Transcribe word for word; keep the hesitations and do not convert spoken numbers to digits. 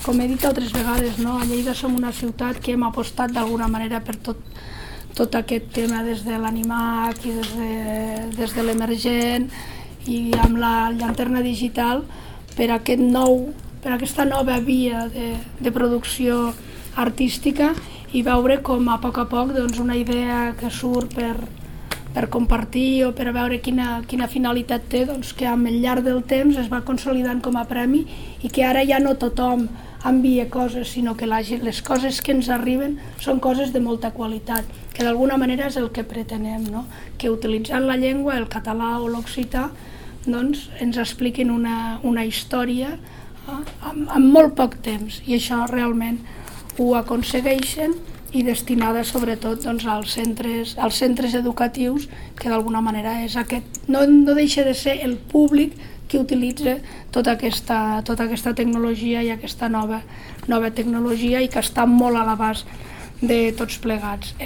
com he dit altres vegades, no? A Lleida som una ciutat que hem apostat d'alguna manera per tot, tot aquest tema des de l'Animac i des de, des de l'Emergent i amb la llanterna digital per, aquest nou, per aquesta nova via de, de producció artística i veure com a poc a poc doncs, una idea que surt per, per compartir o per veure quina, quina finalitat té, doncs, que amb el llarg del temps es va consolidant com a premi i que ara ja no tothom envia coses, sinó que la, les coses que ens arriben són coses de molta qualitat, que d'alguna manera és el que pretenem, no? Que utilitzant la llengua, el català o l'occità, doncs, ens expliquin una, una història eh, amb, amb molt poc temps, i això realment ho aconsegueixen i destinada sobretot doncs, als, centres, als centres educatius, que d'alguna manera és aquest, no, no deixa de ser el públic que utilitza tota aquesta, tota aquesta tecnologia i aquesta nova, nova tecnologia i que està molt a l'abast de tots plegats.